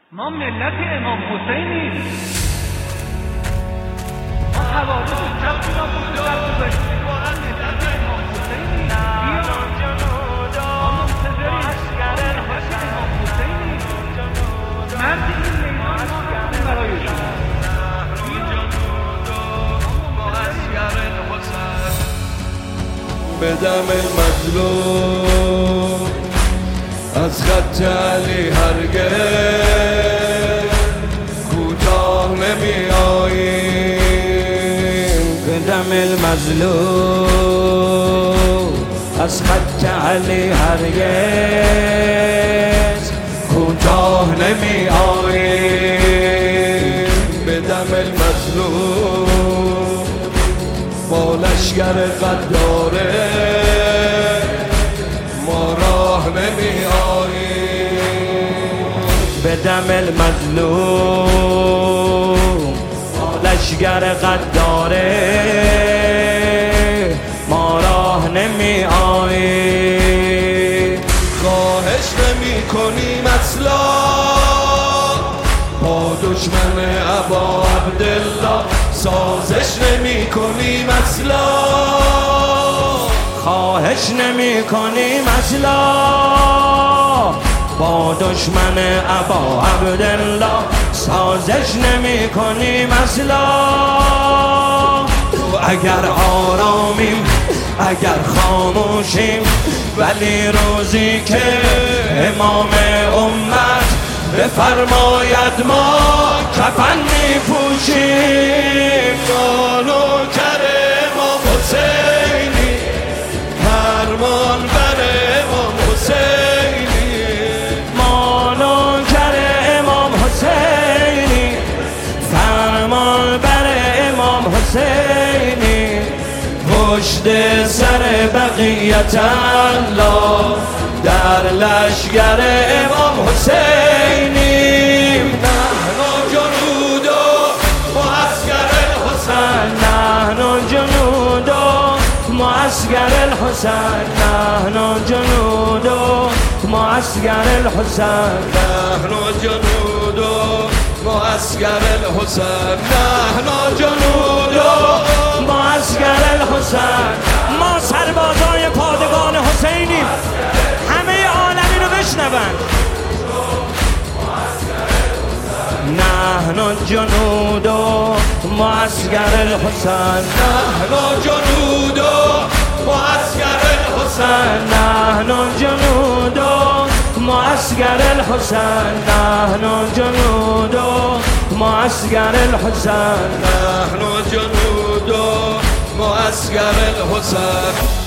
ما ملت امام حسینیم. ما حوادث شخصی را پشت سر گذاشتیم. ما ملت امام حسینیم. ما منتظریم امام حسینیم. مرد این میدان ما هستیم برای شما. به دم مظلوم از خط علی هرگز کوتاه نمی آییم. به دم المظلوم از خط علی هرگز کوتاه نمی آییم. به دم المظلوم با لشگر غداره ما راه نمی آییم. به دم المظلوم با لشگر غداره ما راه نمی آییم. خواهش نمی کنیم اصلا با دشمن ابا عبدالله سازش نمی کنیم اصلا. خواهش نمی کنیم اصلا با دشمن ابا عبدالله سازش نمی کنیم اصلا. اگر آرامیم اگر خاموشیم ولی روزی که امام امت بفرماید ما کفن می پوشیم. نوکر امام حسینی فرمان بر امام حسینی. ما نوکر امام حسینی فرمان بر امام حسینی. پشت سر بقیت الله در لشگر امام حسینیم. نحن جنود معسكر الحسین. نحن جنود معسكر الحسین. نحن جنود معسكر الحسین. نحن جنود معسكر الحسین. نحن جنود معسكر الحسین. ما سربازای پادگان حسینیم. همه عالم اینو بشنون. نحن جنود معسكر الحسین. نحن جنود معسكر الحسین. نحن جنود معسكر الحسین. نحن جنود معسكر الحسین. نحن جنود معسكر الحسین.